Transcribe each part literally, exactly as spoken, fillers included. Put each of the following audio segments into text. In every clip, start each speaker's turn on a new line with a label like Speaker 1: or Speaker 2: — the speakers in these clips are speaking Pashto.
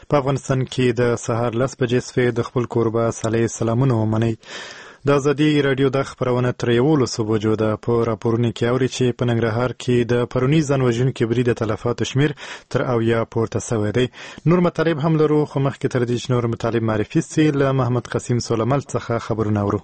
Speaker 1: په افغانستان کې د سهار لس بجې سوې د خپل کوربه صالح سلامونه ومنئ. د ازادي راډیو د خپرونه تر یولسو بجو ده. په راپورونو کې اوري چې په ننګرهار کې د پروني ځان وژونکي برید د تلفاتو شمیر تر اویا پورته سوی دی. نور مطالب هم لرو، خو مخکې تر دې چې نور مطالب معرفي سي له محمد قسیم سولمل څخه خبرونه اورو.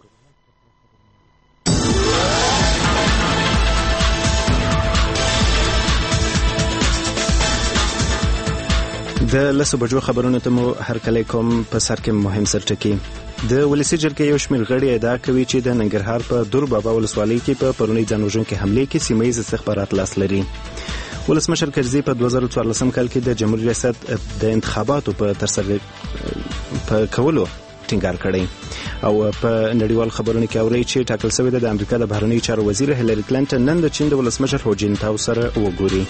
Speaker 2: د لسو بجو خبرونه ته مو هرکلی کوم. په سر کې مهم سرټکي. د ولسی جرګې یو شمېر غړي ادعا کوي چې د ننګرهار په دور بابا ولسوالۍ کې په پرونی ځان وژونکي حملې کې سیمه ییز استخبارات لاس لري. ولسمشر کرزي په دوه زره څوارلسم کال کې د جمهوریت ریاست د انتخاباتو په ترسره په کولو ټینګار کړی. او په نړیوال خبرونو کې اوري چې ټاکل شوی د امریکا د بهرنیو چارو وزیر هیلری کلینټن نن د چین د ولسمشر هو جینتاو سره وګوري.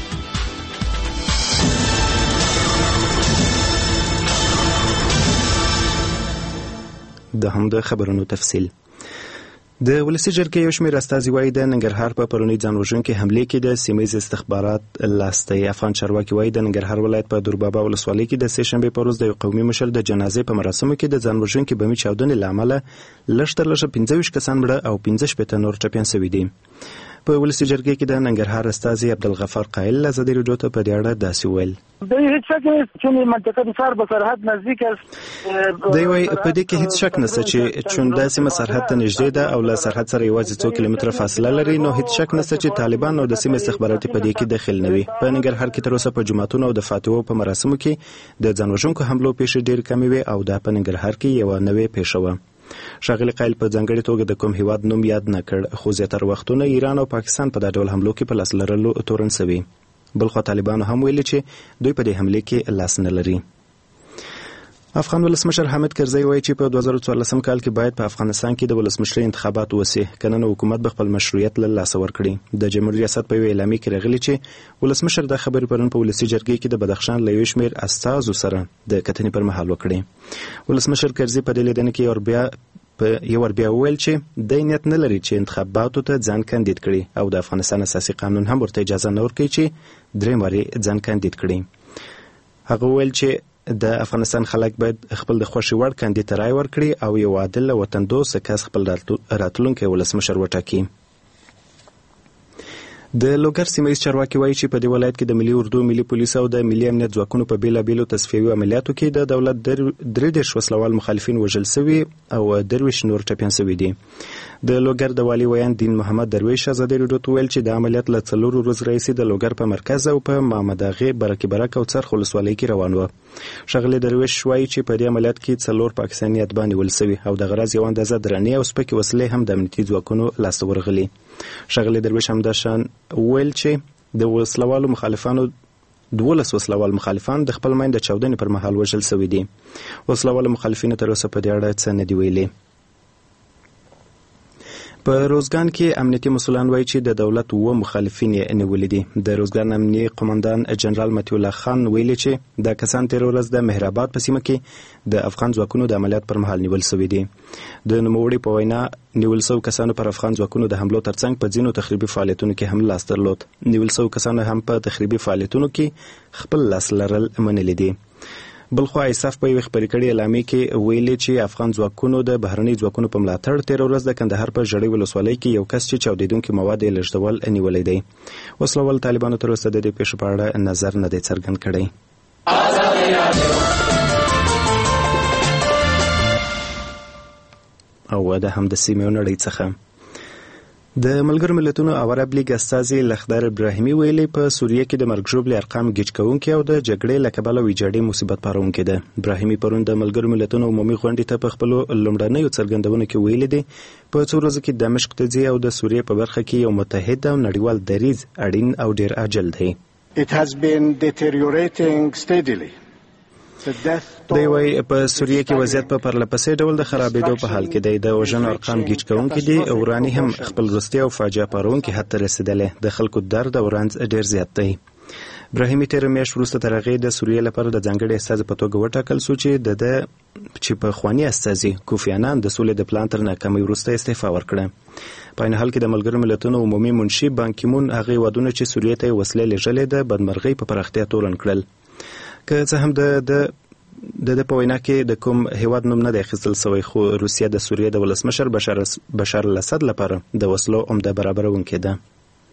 Speaker 2: د هم د خبرونو تفصیل. د ولسی جرګې یو شمېر استازي وایي د ننګرهار په پرونی ځان وژونکي حملې کې د سیمه ییز استخبارات لاستی. افغان چارواکي وایي د ننګرهار ولایت په دور بابا ولسوالۍ کې د سه شنبې په ورځ د یو قومي مشر د جنازې په مراسمو کې د ځان وژونکي بمي چاودنې له امله لږ تر لږه پنځه ویشت کسان مړه او پنځه شپېته نور ټپیان شوي دي. په ولسی جرګې کې د ننګرهار استازي عبدالغفار قایل ازادي راډیو ته په دې اړه داسې ویل.
Speaker 3: د هیڅ شک نشته چې منطقه د سر په سرحد نزدیک است.
Speaker 2: دی وايي په دې کې هیڅ شک نشته چې چون د سیمه سرحد ته نږدې ده او له سرحد سره یوازې څو کیلومتره فاصله لري، نو هیڅ شک نشته چې طالبان او د سیمه استخباراتي په دې کې دخیل نه وي. په ننګرهار کې تر اوسه په جماعتونو او د فاتحو په مراسمو کې د ځان وژونکو حملو پیښې ډېر کمې وي او دا په ننګرهار کې یو نوې پیښه وه. ښاغلي قایل په ځانګړې توګه د کوم هیواد نوم یاد نه کړ، خو زیاتره وختونه ایران او پاکستان په دا ډول حملو کې په لاس لرلو تورن سوي. بلخو طالبانو هم ویلي چې دوی په دې حملې کې لاس نه لري. افغان ولسمشر حامد کرزی وایي چې په دوه زره څوارلسم کال کې باید په افغانستان کې د ولسمشرۍ انتخابات وسي، کنه نو حکومت به خپل مشروعیت له لاسه ورکړي. د جمهوریت ریاست په یو اعلامیه کې راغلي چې ولسمشر د خبرې پرون په ولسی جرګې کې د بدخشان له یو شمېر استازو سره د کتنې پر مهال وکړي. ولسمشر کرزی په دې لیدنه کې اور بیا په یو ور بیا ویل چې د نیت نه لري چې انتخاباتو ته ځان کاندید کړي او د افغانستان اساسي قانون هم ورته اجازه نه ورکوي چې درې واري ځان کاندید کړي. هغه ویل چې د افغانستان خلک باید خپل د خوښې وړ کاندید ته رای ورکړي او یو عادل وطن دوست کس خپل راتلونکی ولسمشر وټاکي. د لوګر سیمه ییز چارواکي وایي چې په دې ولایت کې د ملي اردو، ملي پولیسو او د ملي امنیت ځواکونو په بیلابیلو تصفیوي عملیاتو کې د دولت درې دېرش وسلوال مخالفین وژل سوي او درویشت نور ټپیان سوي دي. د لوګر د والي ویان دین محمد درویش ازادي راډیو ته ویل چې د عملیات له څلورو ورځو راهیسې د لوګر په مرکز او په محمد اغې، برکي برک او څرخ ولسوالۍ کې روان و. ښاغلی درویش وایي چې په دې عملیات کې څلور پاکستاني اتباع نیول سوي او د غرض یو اندازه درنې او سپکې وسلې هم د امنیتي ځواکونو لاسته ورغلي. ښاغلی درویش همداشان ویل چې د وسلوالو مخالفانو دولس وسلوال مخالفان د خپل ماین د چاودنې پر مهال وژل سوي دي. وسلوالو مخالفینو تر اوسه په دې اړه څه نه دي ویلي. په روزګان کې امنیتي مسؤلان وایي چې د دولت اووه مخالفین یې نیولي دي. د روزګان امنیتي قماندان جنرال مطیع الله خان ویلي چې دا کسان تېره ورځ د مهرآباد په سیمه کې د افغان ځواکونو د عملیات پر مهال نیول سوي دي. د نوموړي په وینا نیول سوو کسانو پر افغان ځواکونو د حملو ترڅنګ په ځینو تخریبي فعالیتونو کې هم لاس درلود. نیول سوو کسانو هم په تخریبي فعالیتونو کې خپل لاس لرل منلي دي. بلخو ایساف په یو خبري کړي اعلامیه کې ویلي چې افغان ځواکونو د بهرني ځواکونو په ملاتړ تېره ورځ د کندهار په ژړۍ ولسوالۍ کې یو کس چې چاودېدونکي مواد یې لېږدول نیولی دی. وسلوال طالبانو تر اوسه د دې پیښو په اړه نظر نه دی څرګند کړی. او دا هم د سیمې نړۍ څخه. د ملګرو ملتونو او عرب لیګ استازي لخدر ابراهیمي ویلي په سوریه کې د مرګ ژوبلې ارقام ګیج کوونکي او د جګړې له کبله ویجاړې مصیبت پارونکې ده. ابراهیمي پرون د ملګرو ملتونو عمومي غونډې ته په خپلو لومړنیو څرګندونو کې ویلي دي په څو ورځو کې دمشق ته ځي او د سوریې په برخه کې یو متحد او نړیوال دریځ اړین او ډیر عاجل دی.
Speaker 4: It has been deteriorating steadily.
Speaker 2: دی وايي په سوریه کې وضعیت په پرله پسې ډول د خرابېدو په حال کې دی. د وژنو ارقام ګیج کوونکي دي. وراني هم خپل وروستي او فاجعه پارونکي حد ته رسېدلی. د خلکو درد او رنځ ډېر زیات دی. ابراهیمي تېره میاشت وروسته تر هغې د سوریې لپاره د ځانګړي استازي په توګه وټاکل شو چې د ده چې پخواني استازي کوفي عنان د سولې د پلان تر ناکامۍ وروسته استعفا ورکړه. په عین حال کې د ملګرو ملتونو عمومي منشي بان کی مون هغه وعدونه چې سوریې ته وسلې لېږلې د بدمرغۍ په پراختیا تورن کړل. که څه هم د د د په وینا کې د کوم هیواد نوم نه دی اخیستل شوی، خو روسیه د سوریې د ولسمشر بشار بشار الاسد لپاره د وسلو عمده برابرونکې ده.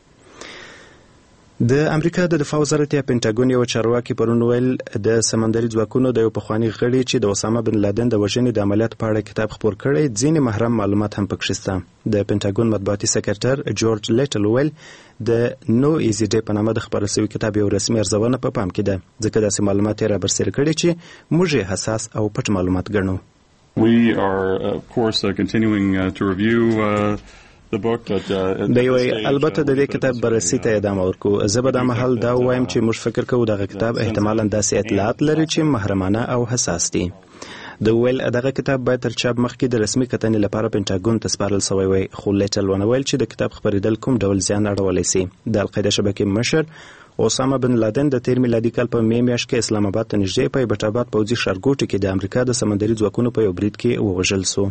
Speaker 2: د امریکا د دفاع وزارت یا پینټاګون یو چارواکي پرون ویل د سمندري ځواکونو د یو پخواني غړي چې د اسامه بن لادن د وژنې د عملیاتو په اړه کتاب خپور کړی ځینې محرم معلومات هم پکې شته. د پینټاګون مطبوعاتي سکرټر جورج لیټل ویل د نو ایزي ډے په نامه د خپاره شوي کتاب یو رسمي ارزونه په پام کې ده، ځکه داسې معلومات یې رابرسېره کړي چې موږ یې حساس او پټ معلومات ګڼو.
Speaker 5: We are of course uh, continuing uh, to review uh,
Speaker 2: د یو البته د دې کتاب بررسي ته ادامه ورکو. زه به دا مهال دا وایم چې موږ فکر کوو دغه کتاب احتمالاً داسې اطلاعات لري چې محرمانه او حساس دي. د ویل دغه کتاب باید تر چاپ مخکې د رسمي کتنې لپاره پینټاګون ته سپارل شوی وي، خو لیټل ونه ویل چې د کتاب خپرېدل کوم ډول زیان اړولی سي. د القاعده شبکې مشر اسامه بن لادن د تیر میلادي کال په می میاشت کې اسلام آباد ته نږدې په ایبټ آباد پوځي ښارګوټي کې د امریکا د سمندري ځواکونو په یو برید کې ووژل سو.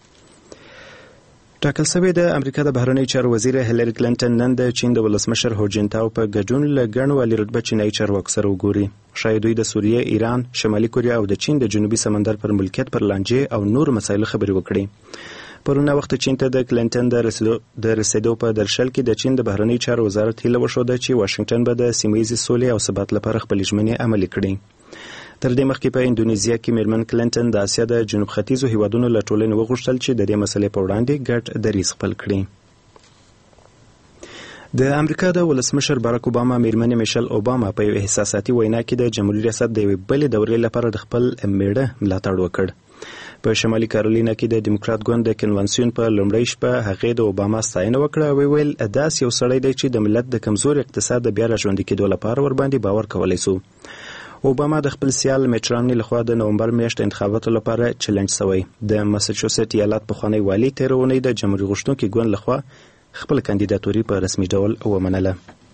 Speaker 2: ټاکل شوی د امریکا د بهرنیو چارو وزیر هیلری کلینټن نن د چین د ولسمشر هو جینتاو په ګډون له ګڼو عالي رتبه چینایي چارواکو سره وګوري. ښایي دوی د سوریې، ایران، شمالي کوریا او د چین د جنوبي سمندر پر ملکیت پر لانجې او نور مسایلو خبرې وکړي. پرونه وخت چین ته د کلینټن د رسیدو د رسیدو په درشل کې د چین د بهرنیو چارو وزارت هیله وښوده چې واشنګټن به د سیمه ییزې سولې او ثبات لپاره خپلې ژمنې عملي کړي. تر دې مخکې په اندونیزیا کې میرمن کلینټن د اسیا د جنوب ختیځو هیوادونو له ټولنې وغوښتل چې د دې مسلې په وړاندې ګډ دریځ خپل کړي. د امریکا د ولسمشر باراک اوباما میرمن میشل اوباما په یو احساساتي وینا کې د جمهوریت ریاست د یوې بلې دورې لپاره د خپل میړه ملاتړ وکړ. په شمالي کارولینا کې د ډیموکرات ګوند د کنونسیون په لومړۍ شپه هغې د اوباما ستاینه وکړه او ویل داسې یو سړی دی چې د ملت د کمزور اقتصاد د بیا راژوندي کېدو لپاره ورباندې باور کولی سو. اوباما د خپل سیال میټ رامني لخوا د نومبر میاشت انتخاباتو لپاره چیلنج شوی. د ماساچوسټ ایالت پخوانی والي تېره اونۍ د جمهوریت غوښتونکي ګوند لخوا خپل کاندیداتوري په رسمي ډول ومنله.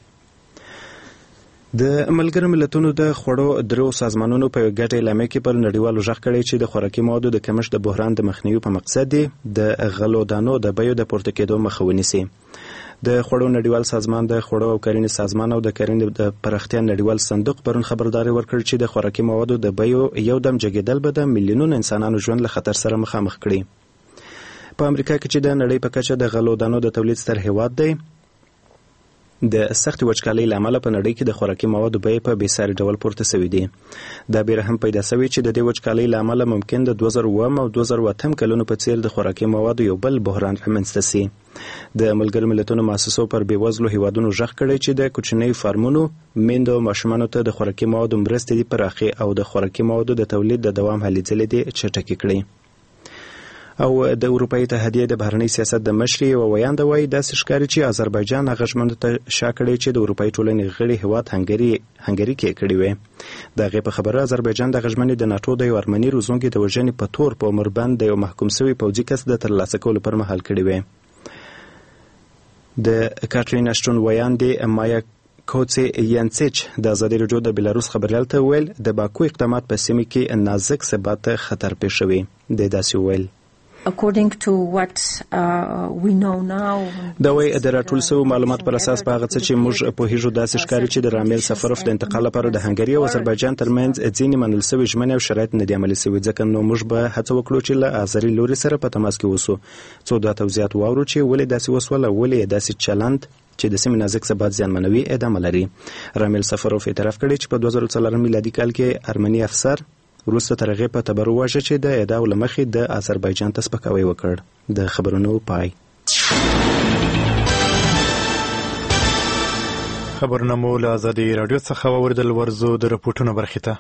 Speaker 2: د ملګرو ملتونو د خوړو درو سازمانونو په ګډه اعلامیه کې پر نړیوالو غږ کړی چې د خوراکي موادو د کمښت د بحران د مخنیوي په مقصد د غلو دانو د بیو د پورته کېدو مخه ونیسي. د خوړو نړیوال سازمان، د خوړو او کرنې سازمان او د کرنې د پراختیا نړیوال صندوق پرون خبرداري ورکړ چې د خوراکي موادو د بیو یو دم جګېدل به د میلیونونو انسانانو ژوند له خطر سره مخامخ کړي. په امریکا کې چې د نړۍ په کچه د غلو دانو د تولید ستر هیواد دی، د سخت وچکالۍ له امله په نړۍ کې د خوراکي موادو بیې په بېساري ډول پورته شوي دي. دا بیره هم پیدا شوې چې د دې وچکالۍ له امله ممکن د دوه زره اووم او دوه زره اتم کلونو په څیر د خوراکي موادو یو بل بحران رامنځته شي. د ملګرو ملتونو مؤسسو پر بېوزلو هیوادونو غږ کړی چې د کوچنیو فارمونو میندو او ماشومانو ته د خوراکي موادو مرستې دي پراخې او د خوراکي موادو د تولید د دوام هلې ځلې دي چټکې کړي. او د اروپایي اتحادیې د بهرني سیاست د مشري او ویانده وایي داسې ښکاري چې آذربایجان هغه ژمنو ته شا کړی چې د اروپایي ټولنې غړي هیواد هنګري هنګري کې کړی وي. د هغې په خبره آذربایجان د ژمنې د ناټو د یو ارمني روزونکي د وژنې په تور په عمربند د یو محکوم شوي پوځي کس د ترلاسه کولو پر مهال کړی وي. د کاترین اشټون ویاندې مایا کوڅې ینسیچ د ازادي راډیو د بلاروس خبریال ته ویل د باکو اقدامات په سیمه کې نازک ثبات خطر پیښ شوی. د داسې ویل
Speaker 6: according to what uh, we know now.
Speaker 2: دا وایي د راټول شوو معلومات پر اساس په هغه څه چې موږ پوهیږو داسې ښکاري چې د رامل سفروف د انتقال لپاره د هنګري او آذربایجان ترمنځ ځینې منل شوي ژمنې او شرایط نه دي عملي شوي، ځکه نو موږ به هڅه وکړو چې له آذري لوري سره په تماس کې اوسو څو دا توضیحات واورو چې ولې داسې وسوله، ولې داسې چلند چې د سیمې نازک ثبات زیانمنوي ادامه لري. رامل سفروف اعتراف کړی چې په دوه زره څلورم میلادي کال کې ارمني افسر وروسته تر هغې په تبر وواژه چې د ادعاو له مخې د آذربایجان ته سپکاوی وکړ. د خبرونو پای.
Speaker 1: خبرونه مو له ازادي راډیو څخه واوریدل. ورځو د رپورټونو برخې ته.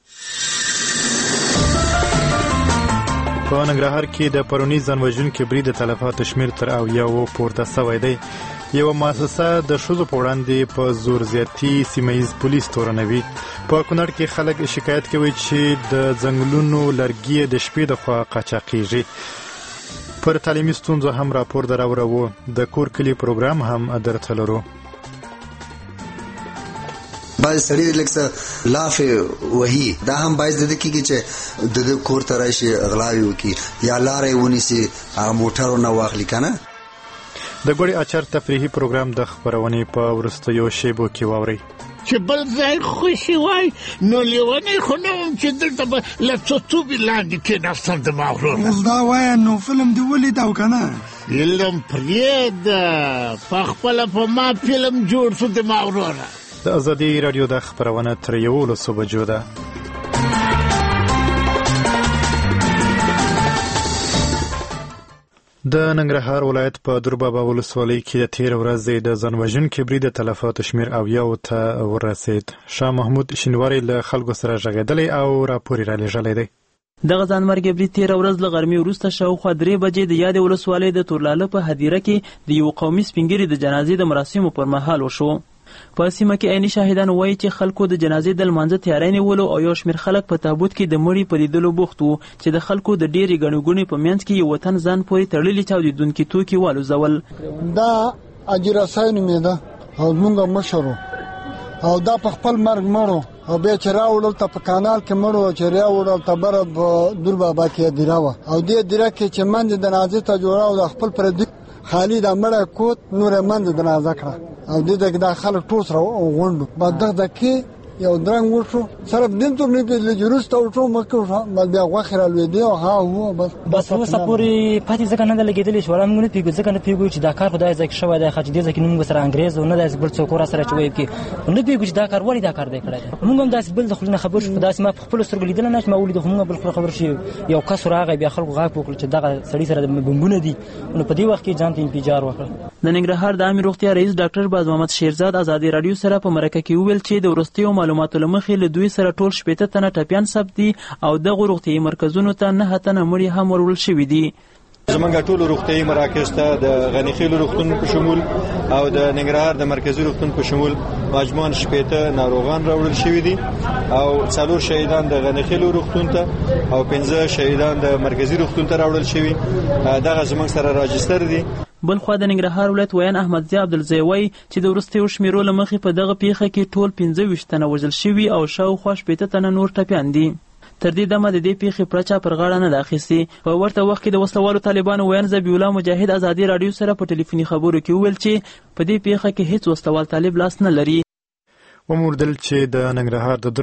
Speaker 1: په ننګرهار کې د پروني ځانوژونکي برید د تلفاتو شمېر تر اویاوو پورته شوی دی. یوه مؤسسه د ښځو په وړاندې په زور زیاتي سیمه ییز پولیس تورنوي. په کونړ کې خلک شکایت کوي چې د ځنګلونو لرګي د شپې د خوا قاچاقېږي. پر تعلیمي ستونزو هم راپور دراوړو. د کور کلي پروګرام هم درته لرو.
Speaker 7: باید سړی لږ څه لافې وهي، دا هم باید د ده کېږي چې د ده کور ته راشي غلاوې وکړي یا لاره یې ونیسي هغه موټرونه واخلي که نه.
Speaker 1: د ګوړې اچار تفریحي پروګرام د خپرونې په وروستیو شیبو کې واورئ.
Speaker 8: چې بل ځای خوشي وای نو لیونی خو نه وم چې دلته به له څوڅوبې لاندې کېناستم د ما وروره.
Speaker 9: اوس دا وایه نو فلم دې ولید او که نه؟
Speaker 8: فلم پرېږده، پخپله په ما فلم جوړ شو د ما وروره.
Speaker 1: د ازادي راډیو د خپرونه تر یولسو بجو ده. د ننګرهار ولایت په دربابا ولسوالۍ کې د تېره ورځې د ځانوژونکي برید د تلفاتو شمېر اویاو ته ورسېد. شاه محمود شینواری له خلکو سره غږېدلی او راپور یې رالېږلی دی.
Speaker 10: دغه ځانمرګي برید تېره ورځ له غرمې وروسته شاوخوا درې بجې د یادې ولسوالۍ د تورلاله په هدیره کې د یو قومي سپینګیري د جنازې د مراسمو پر مهال وشو. په سیمه کې عیني شاهدان وایي چې خلکو د جنازې د لمانځه تیاری نیولو او یو شمېر خلک په تابوت کې د مړي په لیدلو بوخت وو چې د خلکو د ډېرې ګڼې ګوڼې په منځ کې یو وطن ځان پورې تړلي چاودېدونکي توکي والوځول.
Speaker 9: دا اجراسای نومېده او زمونږ مشر او دا په خپل مرګ مړو او بیا چې راوړل ته په کانال کې مړو چې راوړل ته بره په دربابا کې هدیره وه او دې هدیره کې چې منځ د نازې ته جوړه او د خپل پردي خالي دا مړه کوت نور یې منځ د نازه کړه او دې ته دا خلک ټول سره غونډو بعد دغه کې یو درنګ وشو سره دین تر نه پیل جوړسته او ټول مکه بعد بیا غوخه را لوي او ها هو بس
Speaker 11: بس اوس پوری پاتې ځکه نه لګیدلی شو موږ نه پیګو ځکه نه پیګو چې دا کار خدای ځکه شوی دی خاطر دې ځکه موږ سره انګريز او نه داس بل څوک را سره چوي کې نه پیګو چې دا کار وړي دا کار دی کړی موږ هم داس بل دخلونه خبر شو داس ما خپل سترګې لیدل نه ما ولید موږ بل خبر شي یو کس راغی بیا خلکو غاښ وکړ چې دغه سړی سره بمبونه دي نو په دې وخت کې ځان ته انفجار وکړ.
Speaker 10: د ننګرهار د عامه روغتیا رئیس ډاکټر باز محمد شیرزاد ازادي رادیو سره په مرکه کې وویل چې د وروستیو معلوماتو له مخې له دوی سره ټول شپېته تنه ټپیان ثبت دي او دغه روغتیایي مرکزونو ته نهه تنه مړي هم وروړل شوي دي.
Speaker 12: زمونږ ټول روغتیایي مراکز ته د غني خیل روغتون په شمول او د ننګرهار د مرکزی روغتون په شمول مجموعاً شپېته ناروغان راوړل شوي دي او څلور شهیدان د غني خیل روغتون ته او پنځه شهیدان د مرکزی روغتون ته راوړل شوي. دغه زمونږ سره راجستر دي.
Speaker 10: بل خو د ننګرهار ولایت ویان احمد ضیا عبدالزی وایي چې د وروستیو شمیرو له مخې په دغه پیښه کې ټول پنځه ویشت تنه وژل شوي او شاوخوا شپېته تنه نور ټپیان دي. تر دې دمه د دې پیښې پرچا پر غاړه نه ده اخیستې. په ورته وخت کې د وسلوالو طالبانو ویان ذبیح الله مجاهد ازادي راډیو سره په ټلیفوني خبرو کې وویل چې په دې پیښه کې هیڅ وسلوال طالب لاس نه لري.
Speaker 1: وموردل چې د ننګرهار د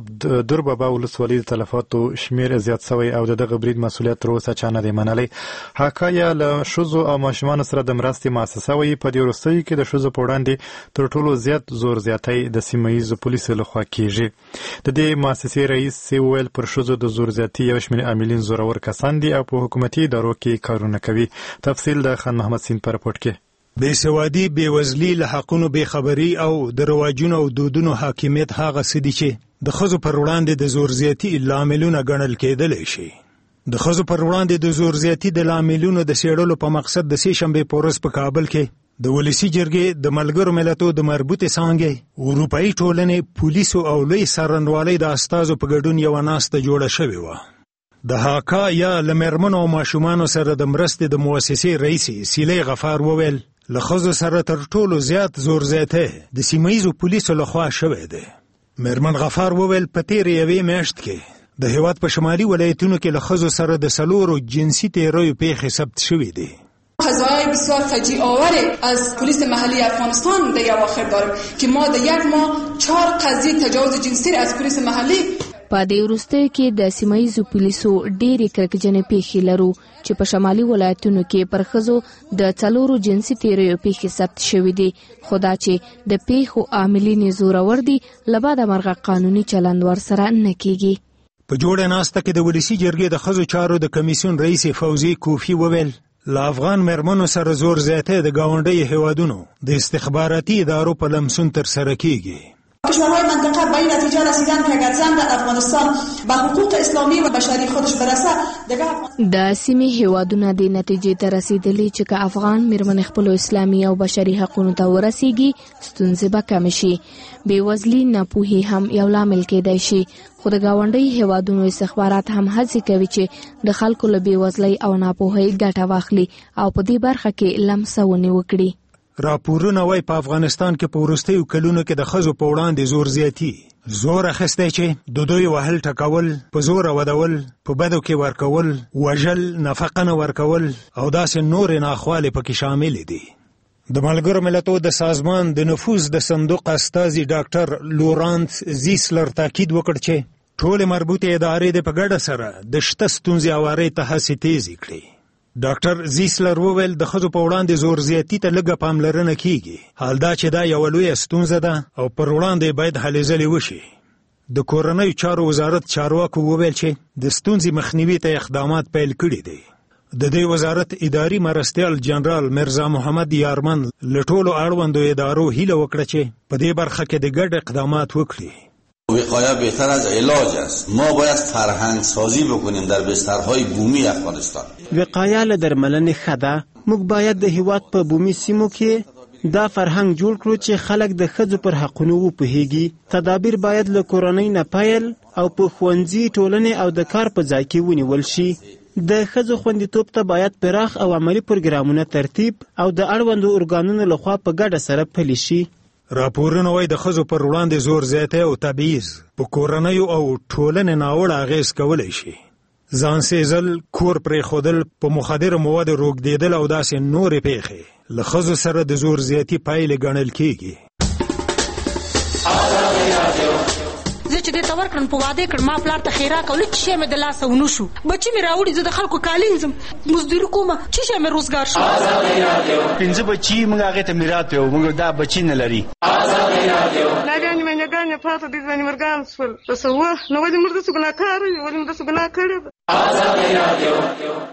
Speaker 1: دربابا ولسوالۍ د تلفاتو شمیر زیات شوی او دغه برید مسؤلیت تر اوسه چا نه دی منلی. حکایه له ښځو او ماشومانو سره د مرستې مؤسسه وایي په دې وروستیو کې د ښځو په وړاندې تر ټولو زیات زور زیاتی د سیمه ییزو پولیسو لخوا کیږي. د دې مؤسسې رئیس وویل پر ښځو د زور زیاتي یو شمېر عاملین زورور کسان دي او په حکومتي ادارو کې کارونه کوي. تفصیل د خان محمد سین په رپورټ کې.
Speaker 13: بېسوادي، بېوزلي، له حقونو بېخبري او د رواجونو او دودونو حاکمیت هغه څه دي چې د ښځو پر وړاندې د زور زیاتي لاملونه ګڼل کېدلی شي. د ښځو پر وړاندې د زور زیاتي د لاملونو د څېړلو په مقصد د سې شنبې په ورځ په کابل کې د ولسي جرګې د ملګرو ملتو د مربوطې څانګې، اروپایي ټولنې، پولیسو او لوی څارنوالۍ د استازو په ګډون یوه ناسته جوړه شوې وه. د هاکا یا له مېرمنو او ماشومانو سره د مرستې د مؤسسې رئیسې سیلې غفار وویل له ښځو سره تر ټولو زیات زور زیاتی د سیمه ییزو پولیسو لخوا شوی دی. مېرمن غفار وویل په تېرې یوې میاشت کې د هېواد په شمالي ولایتونو کې له ښځو سره د څلورو جنسي تیریو پیښې ثبت شوي دي.
Speaker 14: قضایای بسیار فجیع آوری از پلیس محلی افغانستان در اواخر داریم که ما در یک ماه چهار قضیه تجاوز جنسی از پلیس محلی
Speaker 15: په دې وروستیو کې د سیمه ییزو پولیسو ډېرې کرکجنې پیښې لرو چې په شمالي ولایتونو کې پر ښځو د څلورو جنسي تیریو پیښې ثبت شوي دي. خو دا چې د پیښو عاملین یې زورور دي له باده مرغه قانوني چلند ورسره نه کیږي.
Speaker 13: په جوړه ناسته کې د ولسي جرګې د ښځو چارو د کمیسیون رئیس فوزي کوفي وویل له افغان مېرمنو سره زور زیاتی د ګاونډیو هیوادونو د استخباراتي ادارو په لمسون ترسره کیږي.
Speaker 14: کشورهای منطقه به این نتیجه رسیدن که اگر زن در افغانستان به حقوق اسلامی و بشری خودش برسه دیگه
Speaker 15: د سیمې هیوادونه د نتیجې ته رسیدلي چې که افغان مېرمنې خپلو اسلامي او بشري حقونو ته ورسیږي ستونزې به کمې شي. بېوزلي ناپوهي هم یو لامل کېدای شي خو د ګاونډیو هیوادونو استخبارات هم هڅې کوي چې د خلکو له بېوزلۍ او ناپوهۍ ګټه واخلي او په دې برخه کې لمسونې وکړي.
Speaker 13: راپورونه وایي په افغانستان کې په وروستیو کلونو کې د ښځو په وړاندې زور زیاتي، زور اخیستی چې د دوی وهل ټکول، په زوره ودول، په بدو کې ورکول، وژل، نفقه نه ورکول او داسې نورې ناخوالې پکې شاملې دي. د ملګرو ملتونو د سازمان د نفوذ د صندوق استازي ډاکټر لورانس زیسلر تاکید وکړ چې ټول مربوطه ادارې د په ګډه سره د شته ستونزې اوارې ته هڅې تیزې کړي. ډاکټر زیسلر وویل د ښځو په وړاندې زور زیاتي ته لږه پاملرنه کیږي، حال دا چې دا یوه لویه ستونزه ده او پر وړاندې باید هلې ځلې وشي. د کورنیو چارو وزارت چارواکو وویل چې د ستونزې مخنیوي ته اقدامات پیل کړي دي. د دې وزارت اداري مرستیال جنرال مرزا محمد یارمن له ټولو اړوندو ادارو هیله وکړه چې په دې برخه کې د ګډ اقدامات وکړي.
Speaker 16: وقایه بهتر از علاج است. ما باید فرهنگ سازی بکنیم در بسترهای بومی افغانستان.
Speaker 17: وقایه له درملنې ښه ده. موږ باید د هیواد په بومي سیمو کې دا فرهنګ جوړ کړو چې خلک د ښځو پر حقونو وپوهیږي. تدابیر باید له کورنۍ نه پیل او په ښوونځي، ټولنې او د کار په ځای کې ونیول شي. د ښځو خوندیتوب ته باید پراخ او عملي پروګرامونه ترتیب او د اړوندو ارګانونو لخوا په ګډه سره پلي شي.
Speaker 13: راپورونه وایي د ښځو پر وړاندې زور زیاتی او تبعیض په کورنیو او ټولنې ناوړه اغېز کولی شي. ځان سیزل، کور پرېښودل، په مخدرو موادو روږدېدل او داسې نورې پیښې له ښځو سره د زور زیاتي پایلې ګڼل کیږي.
Speaker 18: زه چې دې ته ورکړم په واده کړم، ما پلار ته خیراک او هېڅ شی مې د لاسه ونه شو. بچي مې راوړي، زه د خلکو کالي ځم، مزدوري کومه، څه شی مې روزګار شو.
Speaker 19: پنځه بچي موږ هغې ته میراث یو، موږ دا بچي نه لري.
Speaker 20: لاګانې مېنګانې پاته دي، ځوانې مرګان شول. پس وه نو ولې موږ داسې ګناه کار یو، ولې موږ داسې ګناه کړې ده.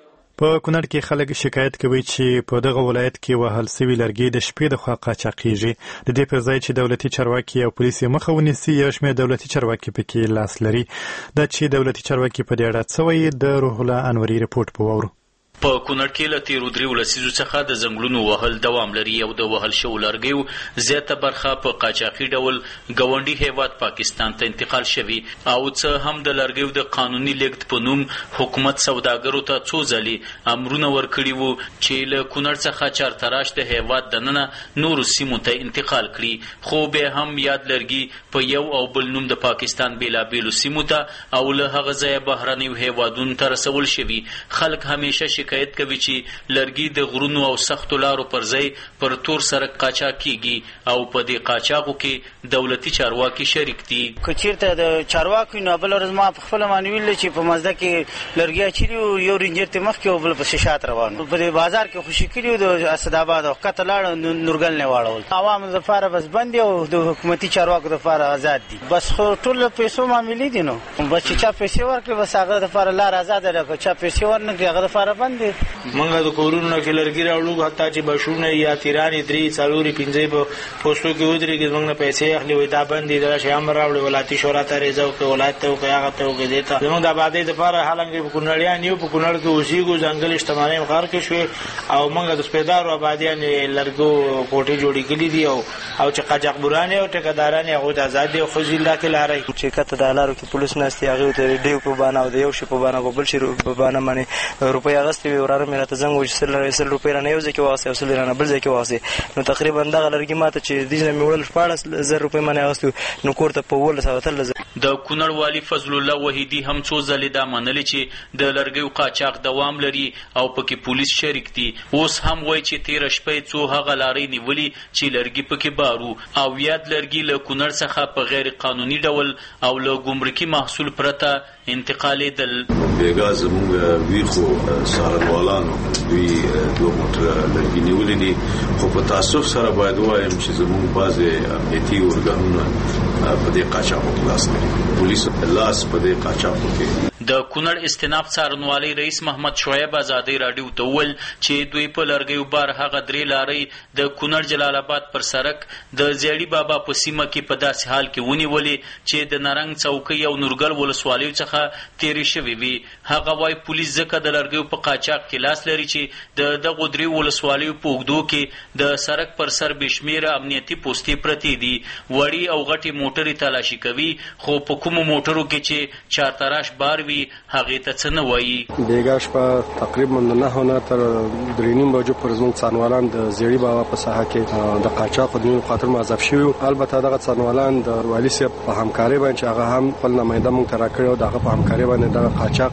Speaker 1: په کونړ کې خلک شکایت کوي چې په دغه ولایت کې وهل سوي لرګي د شپې د خوا قاچاقېږي. د دې پر ځای چې دولتي چارواکي او پولیس یې مخه ونیسي، یو شمېر دولتي چارواکي پکې لاس لري. دا چې دولتي چارواکي په دې اړه څه وایي، د روح الله انوري رپورټ په واورو.
Speaker 21: په کونړ کې له تیرو دریو لسیزو څخه د ځنګلونو وهل دوام لري او د وهل شوو لرګیو زیاته برخه په قاچاقي ډول ګاونډي هیواد پاکستان ته انتقال شوي او څه هم د لرګیو د قانوني لیږد په نوم حکومت سوداګرو ته څو ځلې امرونه ورکړي وو چې له کونړ څخه چارتراش د هیواد دننه نورو سیمو ته انتقال کړي، خو بیا هم یاد لرګي په یو او بل نوم د پاکستان بیلابیلو سیمو ته او له هغه ځایه بهرنیو هیوادونو ته رسول شوي. خلک همیشه شکایت کوي چې لرګي د غرونو او سختو لارو پر ځای پر تور سرک قاچاق کیږي او په دې قاچاقو کې دولتي چارواکي شریک دي.
Speaker 19: که چیرته د چارواکو نه بل ورځ ما په خپله باندې ویل چې په مزده کې لرګي اچلي، یو رینجر ته مخکې او بل پسې شاته روان په دې بازار کې خوشي کړي د اسداباد او کته لاړ نورګل نه واړول. عوامو لپاره بس بند او د حکومتي چارواکو لپاره آزاد دي. بس خو ټول پیسو معاملې دي، نو بس چې چا پیسې ورکړي بس هغه لپاره لار آزاد ده، که چا پیسې ورنکړي هغه لپاره بند دي.
Speaker 22: منګه د کورونو کې لرګي راوړو، حتی چې بشونه یا تیرانی درې څلوري پنځه په پوسټو کې ودرېږي، موږ نه پیسې اخلي، وایي دا بند دي، دا شی هم راوړي ولایتي شورا ته ریزه وکړي، ولایت ته وکړي، هغه ته وکړي، دې ته زموږ د آبادۍ دپاره حالانکې په کونړیان یو، په کونړ کې اوسېږو، ځنګلي شتمنۍ هم غرق شوې او موږ د سپېدارو آبادیان لرګو کوټې جوړې کړي دي او او چې قاچاقبران او ټیکهداران یې هغوی ته ازاد دي او ښځې لا کې لارئ.
Speaker 23: چې کته د لارو کې پولیس ناست دي، هغوی ته د ډیو په بانه او د یو شي په بانه په بل شي په بانه باندې روپۍ اخیستې وي. وراره مې راته زنګ وویل چې سل سل روپۍ رانه یو ځای کې واخیستې او سل رانه بل ځای کې واخیستې. نو تقریبا دغه لرګي ماته چې دې نه مې وړل شپاړس زر روپۍ مانې اخیستې، نو کور ته په اوولس سوه اتلس زره.
Speaker 21: د کونړ والي فضل الله وحیدي هم څو ځلې دا منلې چې د لرګیو قاچاق دوام لري او پکې پولیس شریک دي. اوس هم وایي چې تېره شپه یې څو هغه لارۍ نیولي چې لرګي پکې بارو او یاد لرګي له کونړ څخه په غیر قانوني ډول او له ګمرکي محصول پرته انتقالېدل.
Speaker 24: بېګا زموږ ویښو څارنوالانو دوی دوه موټره لرګي نیولي دي، خو په تاسف سره باید ووایم چې زموږ بعضې امنیتي ارګانونه په دې قاچاقو کې لاس لري، پولیسو لاس په دې قاچاقو کې.
Speaker 21: د کونړ استناف څارنوالۍ رئیس محمد شعیب ازادۍ راډیو ته وویل چې دوی په لرګیو بار هغه درې لارۍ د کونړ جلال آباد پر سرک د زیړي بابا په سیمه کې په داسې حال کې ونیولې چې د نرنګ څوکۍ او نورګل ولسوالیو څخه تېرې شوې وي. هغه وایي پولیس ځکه د لرګیو په قاچاق کې لاس لري چې د دغو دریو ولسوالیو په اوږدو کې د سرک پر سر بې شمېره امنیتي پوستې پرتې دي. وړې او غټې موټرې تلاشي کوي، خو په کومو موټرو کې چې چارتراش بار وي هغې ته څه نه وایي.
Speaker 25: بېګا شپه تقریبا د نهو نه تر درې نیم بجو پورې زموږ څارنوالان د زیړي بابا په ساحه کې د قاچاقو د نیولو خاطر معذب شوي وو. البته دغه څارنوالان د والي صاحب په همکارۍ باندې چې هغه هم خپل نماینده موږ ته راکړی او د هغه په همکارۍ باندې دغه قاچاق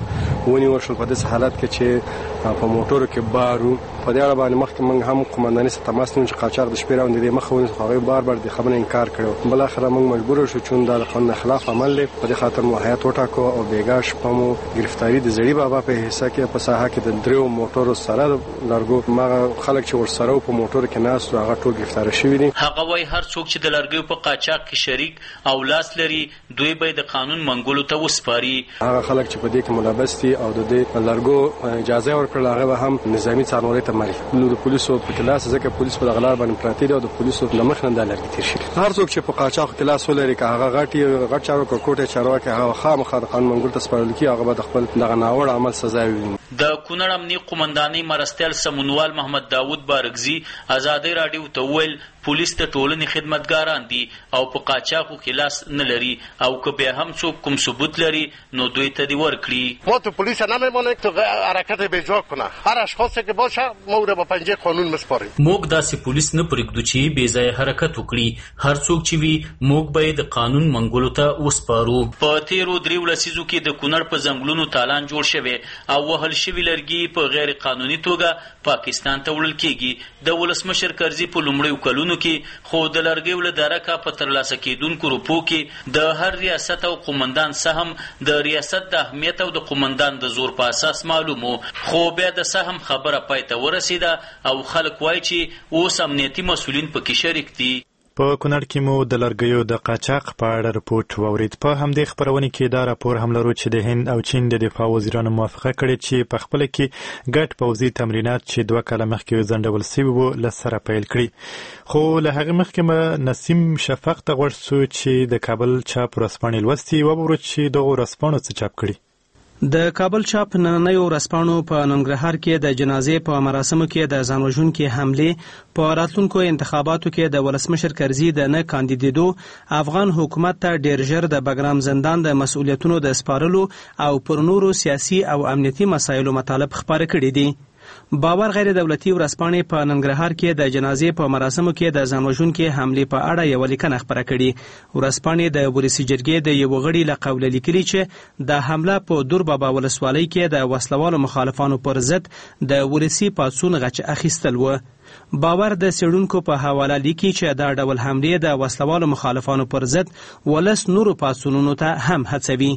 Speaker 25: ونیول شول په داسې حالت کې چې په موټرو کې بار وو. په دې اړه باندې مخکې موږ هم قومندانۍ سره تماس نیو چې قاچاق د شپې راوندې مخه ونیسو، هغوی بار بار د خبرې انکار کړی. بالاخره موږ مجبور شو چې دا د قانون خلاف عمل دی، په دې خاطر مو هیات وټاکو او بیګا شپه مو گرفتاری د زړی بابا په حصہ کې په ساحه کې د دریو موټرو سره لرګو ما خلک چې ورسره په موټر کې ناس او هغه ټول گرفتار شوي دي.
Speaker 21: هغه وایي هر څوک چې د لرګیو په قاچاق کې شریک او لاس لري دوی به د قانون منګولو ته وسپاري.
Speaker 25: هغه خلک چې په دې کې ملابس دي او د دې لرګو اجازه ورکړل هغه به هم نظامی څارنوالۍ ته معرفي نو د پولیسو په کلاس ځکه پولیس په غلار باندې پراتی دي او د پولیسو د مخ نه د لرګي تیر شي. هر څوک چې په قاچاق کلاس ولري که هغه غټي غټ چارو کوټه چارواکي هغه خامخا د قانون منګول ته سپارل کی هغه به د خپل دغه ناوړ عمل سزا وویني.
Speaker 21: د کونړ امنیه قومندانۍ مرستیال سمونوال محمد داوود بارګزي ازادي رادیو ته ویل پولیس د ټولنې خدمتګاران دي او په قاچاقو کې لاس نه لري او که بیا هم څوک کوم ثبوت لري نو دوی ته دی ورکړي.
Speaker 2: ما تو پلیس نمیمونه که حرکت بیجا کنه، هر اشخاصی که باشه ما او را به پنجه قانون مسپاریم.
Speaker 21: موږ داسې پولیس نه پرېږدو چې بې ځایه حرکت وکړي، هر څوک چې وي موږ به د قانون منګولو ته وسپارو. په تیرو دریو لسیزو کې د کونړ په ځنګلونو تالان جوړ شوی او وهل شوي لرګي په غیر قانوني توګه پاکستان ته وړل کېږي. د ولسمشر کرزي په لومړیو کلونو کې خو د لرګیو له درکه په ترلاسه کېدونکو روپو کې د هر ریاست او قومندان سهم د ریاست د اهمیت او د قومندان د زور په اساس معلومو، خو بیا د سهم خبره پای ته ورسېده او خلک وایي چې اوس امنیتي مسؤلین پکې شریک دي.
Speaker 1: په کونړ کې مو د لرګیو د قاچاق په اړه رپورټ واورید. په همدې خپرونې کې دا راپور هم لرو چې د هند او چین د دفاع وزیرانو موافقه کړې چې په خپله کې ګډ پوځي تمرینات چې دوه کاله مخکې ځنډول سوي وو له سره پیل کړي. خو له هغې مخکې به نسیم شفق ته غوږ شو چې د کابل چاپ ورځپاڼې لوستي وبورو چې دغو ورځپاڼو څه چاپ کړي.
Speaker 3: د کابل چاپ نننیو ورځپاڼو په ننګرهار کې د جنازې په مراسمو کې د ځان وژونکي حملې، په راتلونکو انتخاباتو کې د ولسمشر کرزي د نه کاندیدېدو، افغان حکومت ته ډېر ژر د بګرام زندان د مسؤلیتونو د سپارلو او پر نورو سیاسي او امنیتي مسایلو مطالب خپاره کړي دي. باور غیر دولتي ورځپاڼې په ننګرهار کې د جنازې په مراسمو کې د ځان وژونکي حملې په اړه یوه لیکنه خپره کړې. ورځپاڼې د ولسي جرګې د یوه غړي له قوله لیکلي چې د حمله په دور بابا ولسوالۍ کې د وسلوالو مخالفانو پر ضد د ولسي پاڅون غچ اخیستل و. باور د څېړونکو په حواله لیکي چې دا ډول حملې د وسلوالو مخالفانو پر ضد ولس نورو پاڅونونو ته هم هڅوي.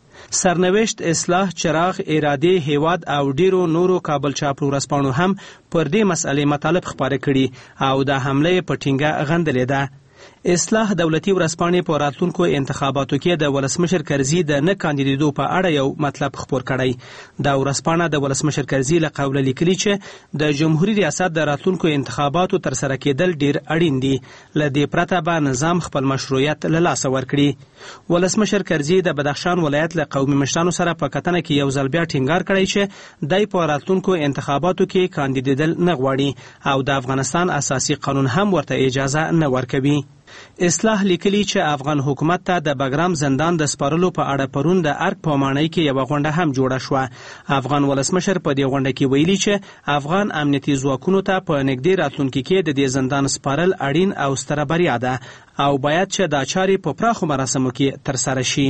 Speaker 3: سرنوشت، اصلاح، چراغ، اراده، هیواد او ډیرو نورو کابل چاپ ورځپاڼو هم پر دې مسئلې مطالب خپاره کړي او د حملې په ټینګه غندلې ده. اصلاح دولتي ورځپاڼې په راتلونکو انتخاباتو کې د ولسمشر کرزي د نه کاندیدېدو په اړه یو مطلب خپور کړی. دا ورځپاڼه د ولسمشر کرزي له قوله لیکلي چې د جمهوریت ریاست د راتلونکو انتخاباتو ترسره کېدل ډیر اړین دي، له دې پرته به نظام خپل مشروعیت له لاسه ورکړي. ولسمشر کرزي د بدخشان ولایت له قومي مشرانو سره په کتنه کې یو ځل بیا ټینګار کړی چې دی په راتلونکو انتخاباتو کې کاندیدېدل نه غواړي او د افغانستان اساسي قانون هم ورته اجازه نه ورکوي. اصلاح لیکلي چې افغان حکومت ته د بګرام زندان د سپارلو په اړه پرون د ارګ په ماڼۍ کې یوه غونډه هم جوړه شوه. افغان ولسمشر په دې غونډه کې ویلي چې افغان امنیتي ځواکونو ته په نږدې راتلونکي کې د دې زندان سپارل اړین او ستره بریا ده او باید چې دا چارې په پراخو مراسمو کې ترسره شي.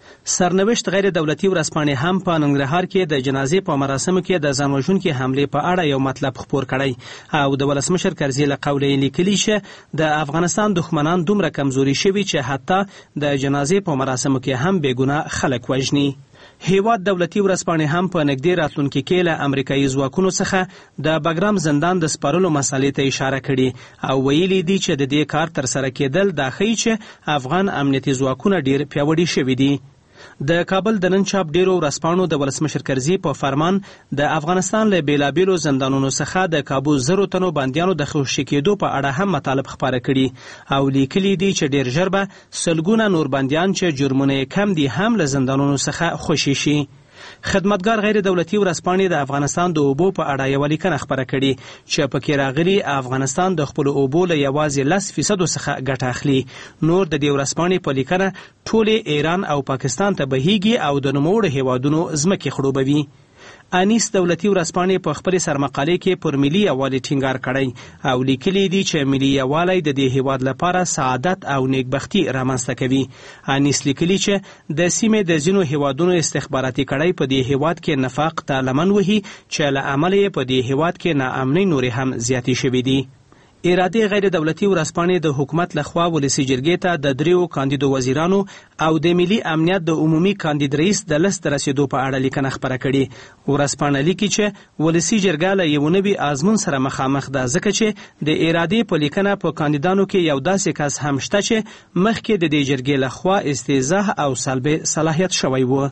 Speaker 3: سرنوشت غیر دولتي ورځپاڼې هم په ننګرهار کې د جنازې په مراسمو کې د ځان وژونکي حملې په اړه یو مطلب خپور کړی او د ولسمشر کرزي له قوله یې لیکلي چې د افغانستان دښمنان دومره کمزوري شوي چې حتی د جنازې په مراسمو کې هم بېګناه خلک وژني. هیواد دولتي ورځپاڼې هم په نږدې راتلونکي کې له امریکایي ځواکونو څخه د بګرام زندان د سپارلو مسئلې ته اشاره کړې او ویلي دي چې د دې کار ترسره کېدل دا ښیي چې افغان امنیتي ځواکونه ډېر پیاوړي شوي دي. د کابل د نن چاپ ډیرو ورځپاڼو د ولسمشر کرزي په فرمان د افغانستان له بیلابیلو زندانونو څخه د کابو زرو تنو بندیانو د خوشي کېدو په اړه هم مطالب خپاره کړي او لیکلي دي چې ډیر ژر به سلګونه نور بندیان چې جرمونه کم دي هم له زندانونو څخه خوشي شي. خدمتګار غیر دولتي ورځپاڼې د افغانستان د اوبو په اړه یوه لیکنه خپره کړې چې پکې راغلي افغانستان د خپلو اوبو له یوازې لس فیصدو څخه ګټه اخلي. نور د دې ورځپاڼې په لیکنه ټولې ایران او پاکستان ته بهیږي او د نوموړو هیوادونو ځمکې خړوبوي. انیس دولتي ورځپاڼې په خپلې سرمقالې کې پر ملي یووالي ټینګار کړی او لیکلي دي چې ملي یووالی د دې هیواد لپاره سعادت او نیکبختي رامنځته کوي. انیس لیکلي چې د سیمې د ځینو هیوادونو استخباراتي کړۍ په دې هیواد کې نفاق ته لمن وهي چې له امله یې په دې هیواد کې ناامنۍ نورې هم زیاتې شوې دي. ارادې غیر دولتي ورځپاڼې د حکومت لخوا ولسي جرګې ته د دریو کاندیدو وزیرانو او د ملي امنیت د عمومي کاندید رئیس د لست رسیدو په اړه لیکنه خپره کړې. ورځپاڼه لیکي چې ولسي جرګه له یو نوي آزمون سره مخامخ ده ځکه چې د ارادې په لیکنه په کاندیدانو کې یو داسې کس هم شته چې مخکې د دې جرګې لخوا استیضاح او سلب صلاحیت شوی و.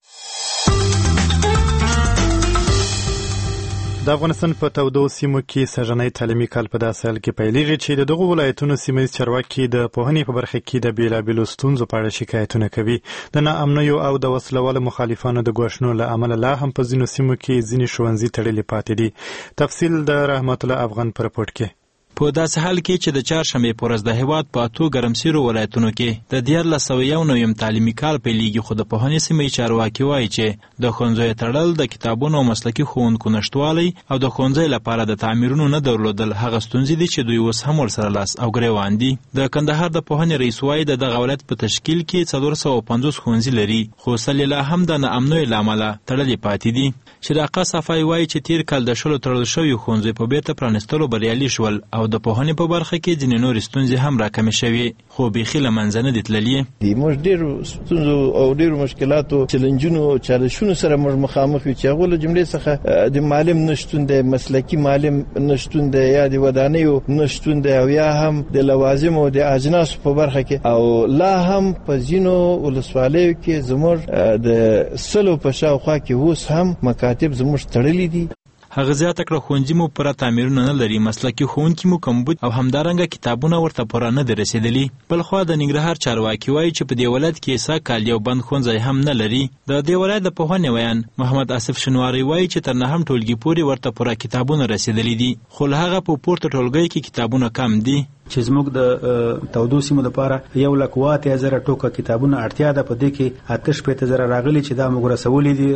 Speaker 1: د افغانستان په تودو سیمو کې سږنی تعلیمي کال په داسې حال کې پیلېږي چې د دغو ولایتونو سیمه ییز چارواکي د پوهنې په برخه کې د بیلابیلو ستونزو په اړه شکایتونه کوي. د ناامنیو او د وسلوالو مخالفانو د ګواښونو له امله لا هم په ځینو سیمو کې ځینې ښوونځي تړلي پاتې دي. تفصیل د رحمت الله افغان په رپورټ کې.
Speaker 4: په داسې حال کې چې د چهارشنبې په ورځ د هیواد په اتو ګرمسیرو ولایتونو کې د دیارلس سوه یو نویم تعلیمي کال پیلېږي، خو د پوهنې سیمه ییز چارواکي وایي چې د ښوونځیو تړل، د کتابونو او مسلکي ښوونکو نشتوالی او د ښوونځي لپاره د تعمیرونو نه درلودل هغه ستونزې دي چې دوی اوس هم ورسره لاس او ګریوان دي. د کندهار د پوهنې رئیس وایي د دغه ولایت په تشکیل کې څلور سوه پنځوس ښوونځي لري، خو سلې لا هم د ناامنیو له امله تړلي پاتې دي. شراقه صفای وایي چې تیر کال د شلو تړل شویو ښوونځیو په بیرته پرانیستلو بریالي شول او د پوهنې په برخه کې ځینې نورې ستونزې هم راکمې شوې، خو بیخي له منځه نه دي تللې.
Speaker 5: موږ ډېرو ستونزو او ډېرو مشکلاتو، چلنجونو او چالشونو سره موږ مخامخ یو چې هغو له جملې څخه د معلم نشتون دی، مسلکي معلم نشتون دی، یا د ودانیو نشتون دی، او یا هم د لوازمو او د اجناسو په برخه کې، او لا هم په ځینو ولسوالیو کې زموږ د سلو په شاوخوا کې اوس هم مکاتب زموږ تړلي دي.
Speaker 4: هغه زیاته کړه ښوونځي مو پوره تعمیرونه نه لري، مسلکي ښوونکي مو کمبود او همدارنګه کتابونه ورته پوره نه دي رسېدلي. بلخوا د ننګرهار چارواکي وایي چې په دې ولایت کې سږ کال یو بند ښوونځی هم نه لري. د دې ولایت د پوهنې ویان محمد آصف شنواری وایي چې تر نهم ټولګي پورې ورته پوره کتابونه رسېدلي دي، خو له هغه په پورته ټولګیو کې کتابونه کم دي.
Speaker 6: چې زموږ د تودو سیمو لپاره یو لک اوه زره ټوکه کتابونه اړتیا ده، په دې کې اته شپېته زره راغلي چې دا موږ رسولي دي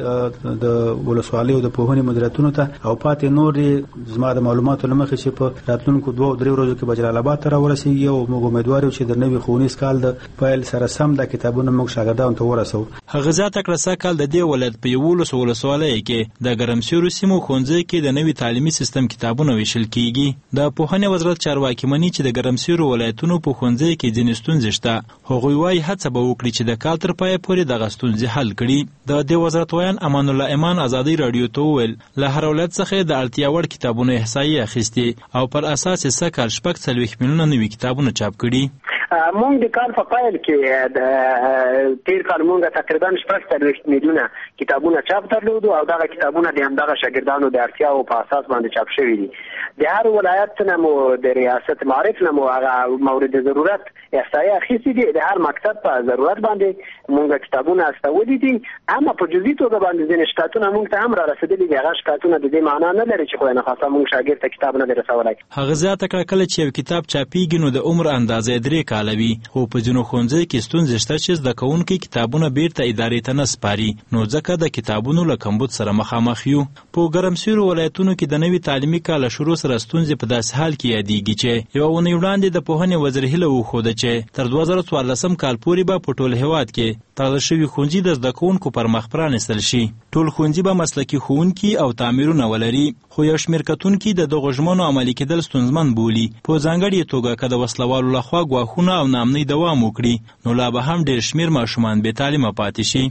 Speaker 6: د ولسوالیو د پوهنې مدیریتونو ته، او پاتې نور زما د معلوماتو له مخې چې په راتلونکو دوه او درې ورځو کې به جلال آباد ته راورسېږي، او موږ امیدوار یو چې د نوي ښوونیز کال د پیل سره سم دا کتابونه موږ شاګردانو ته ورسوو.
Speaker 4: هغه زیاته کړه سږ کال د دې ولایت په یولسو ولسوالیو کې د ګرمسیرو سیمو ښوونځیو کې د نوي تعلیمي سیستم کتابونه ویشل کېږي. د پوهنې وزارت چارواکي مني چې د ګرمسیرو ولایتونو په ښوونځیو کې ځینې ستونزې شته. هغوی وایي هڅه به وکړي چې د کال تر پایه پورې دغه ستونزې حل کړي. د دې وزارت ویان امان الله ایمان ازادۍ راډیو ته وویل له هر ولایت څخه د اړتیا وړ کتابونو احصایې اخیستې او پر اساس یې سږ کال شپږ څلوېښت میلیونه نوي کتابونه چاپ کړي.
Speaker 7: مونږ د کال په پیل کې د تیر کال مونږ تقریبا شپږ څلوېښت میلیونه کتابونه چاپ درلودو، او دغه کتابونه د همدغه شاګردانو د اړتیاو په اساس باندې چاپ شوي دي. د هر ولایت نه مو د ریاست معارف نه مو هغه مورد ضرورت احصایې اخیستې دي. د هر مکتب په ضرورت باندې مونږ کتابونه استولي دي، اما په جزئي توګه باندې ځینې شکایتونه مونږ ته هم را رسېدلي دي. هغه شکایتونه د دې معنا نه لري چې خدای نخواسته مونږ شاګرد ته کتاب نه دی رسولی.
Speaker 4: هغه زیاته کړه کله چې یو کتاب چاپېږي نو د عمر اندازه یې درې کاله وي، خو په ځینو ښوونځیو کې ستونزې شته چې زده کوونکي کتابونه بیرته ادارې ته نه سپاري، نو ځکه د کتابونو له کمبود سره مخامخ یو. په ګرمسیرو ولایتونو کې د نوي تعلیمي کال شروع سره ستونزې په داسې حال کې یادېږي چې یوه اونۍ وړاندې د پوهنې وزیر هیله وښوده چې تر دوه زره څوارلسم کال پورې به په ټول هېواد کې تړل شوي ښوونځي د زده کوونکو پر مخ پرانیستل شي. ټول ښوونځي به مسلکي ښوونکي او تعمیرونه ولري، خو یو شمېر کتونکي د دغو ژمنو عملي کېدل ستونزمن بولي. په ځانګړې توګه که د وسلوالو لخوا ګواښونه او ناامنۍ دوام وکړي نو لا به هم ډېر شمېر ماشومان بې تعلیمه پاتې شي.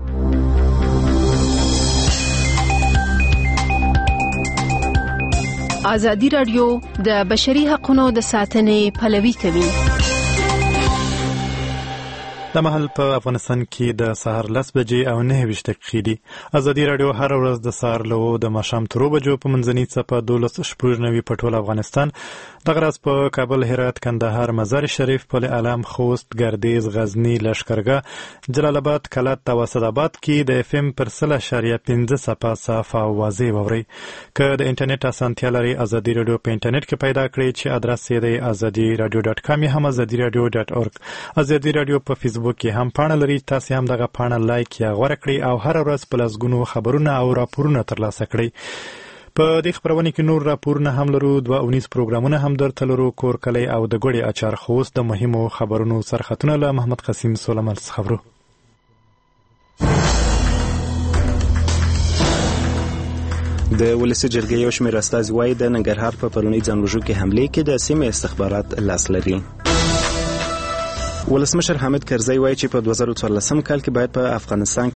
Speaker 8: ازادي راډیو د بشري حقوقو د ساتنې پلوي کوي.
Speaker 1: د مهال په افغانستان کې د سهار لس بجې او نهه ویشت دقیقې دي. ازادي راډیو هر ورځ د سهار له اوو د ماښام تر اوو بجو په منځنۍ څپه دولس شپږ نوي په ټول افغانستان، دغه راز په کابل، هرات، کندهار، مزار شریف، پل علم، خوست، ګردیز، غزني، لشکرګاه، جلال آباد، کلات او اسداباد کې د اف ام پر سل اشاریه پنځه څپه صاف او واضح واورئ. که د انټرنیټ اسانتیا لري ازادي راډیو په انټرنیټ کې پیدا کړئ چې ادرس یې دی ازادي راډیو ډاټ کام یا هم ازادي راډیو ډاټ اورګ. ازادي راډیو په فیسبوک فیسبوک کې هم پاڼه لري. تاسو هم دغه پاڼه لایک یا غوړه کړئ او هر ورځ په لسګونو خبرونه او راپورونه ترلاسه کړئ. په دې خبرونه کې نور راپورونه هم لرو، دوه اونیز پروګرامونه هم درته لرو، کور کلی او د ګوړې اچار. خو اوس د مهمو خبرونو سرخطونه له محمد قسیم سولمل څخه خبرو.
Speaker 9: د ولسي جرګې یو شمېر استازي وایي د ننګرهار په پرونی ځانوژونکې حملې کې د سیمې استخبارات لاس لري. ولسمشر حامد کرزی وایي چې په دوه زره څوارلسم کال کې باید په افغانستان